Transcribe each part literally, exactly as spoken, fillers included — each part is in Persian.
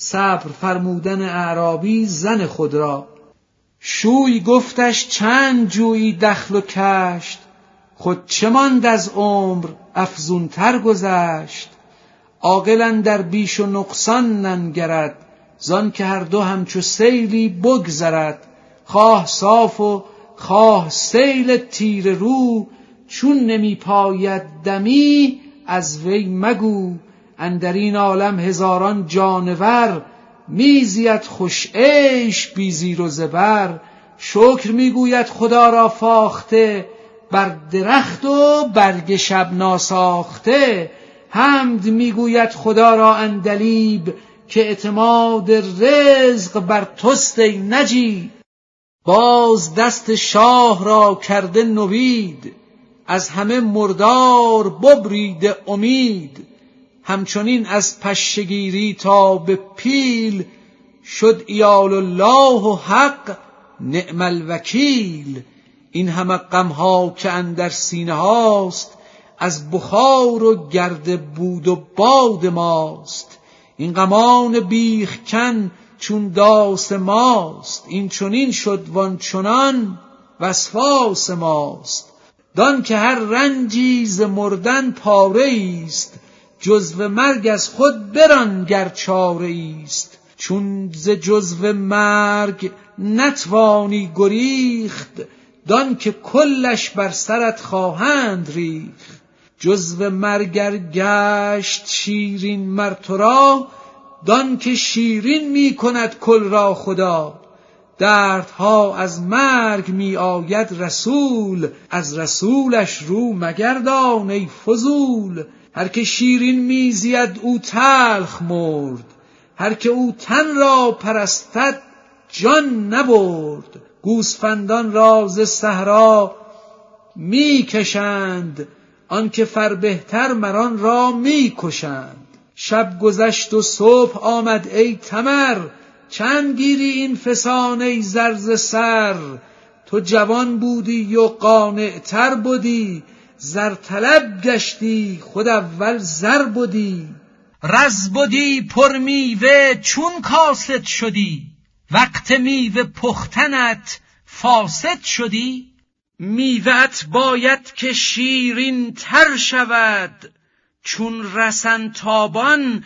صبر فرمودن اعرابی زن خود را. شوی گفتش چند جویی دخل و کشت، خود چه ماند از عمر افزون تر گذشت. عاقل اندر بیش و نقصان ننگرد، زان که هر دو همچو سیلی بگذرد. خواه صاف و خواه سیل تیره رو، چون نمی پاید دمی از وی مگو. اندر این عالم هزاران جانور، میزید خوش عیش بی زیر و زبر. شکر میگوید خدا را فاخته، بر درخت و برگ شب ناساخته. حمد میگوید خدا را عندلیب، که اعتماد رزق بر توست ای نجیب. باز دست شاه را کرده نوید، از همه مردار ببریده امید. همچنین از پشگیری تا به پیل، شد عیال الله و حق نعم الوکیل. این همه غمها که اندر سینه هاست، از بخار و گرد بود و باد ماست. این غمان بیخ کن چون داس ماست، این چنین شد وان چنان وسواس ماست. دان که هر رنجی ز مردن پاره ایست، جزو مرگ از خود بران گر چاره ایست. چون ز جزو مرگ نتوانی گریخت، دان که کلش بر سرت خواهند ریخت. جزو مرگ ار گشت شیرین مر تو را، دان که شیرین می کند کل را خدا. دردها از مرگ می آید رسول، از رسولش رو مگردان ای فضول. هر که شیرین می زید او تلخ مرد، هر که او تن را پرستد جان نبرد. گوسفندان را ز صحرا می کشند، آنکه فربهتر مران را می کشند. شب گذشت و صبح آمد ای تمر، چند گیری این فسانه ای زر ز سر. تو جوان بودی و قانعتر بودی، زر طلب گشتی خود اول زر بودی. رز بودی پر میوه چون کاسد شدی، وقت میوه پختنت فاسد شدی. میوه‌ات باید که شیرین تر شود، چون رسن تابان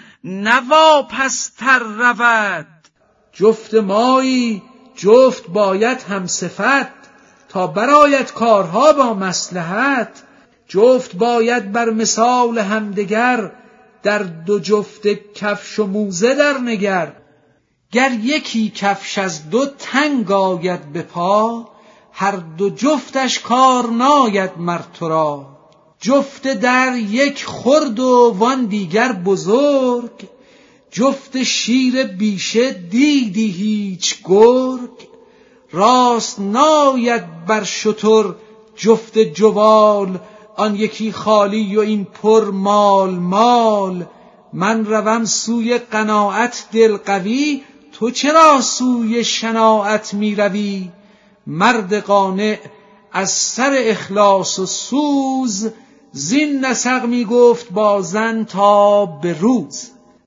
نواپستر رود. جفت مایی جفت باید هم صفت، تا برآید کارها با مصلحت. جفت باید بر مثال همدگر، در دو جفت کفش و موزه در نگر. گر یکی کفش از دو تنگ آید به پا، هر دو جفتش کار ناید مر تو را. جفت در یک خرد و وان دیگر بزرگ، جفت شیر بیشه دیدی هیچ گرگ. راست ناید بر شتر جفت جوال، آن یکی خالی و این پر مال مال. من روم سوی قناعت دل قوی، تو چرا سوی شناعت می روی. مرد قانع از سر اخلاص و سوز، زین نسق می گفت با زن تا به روز.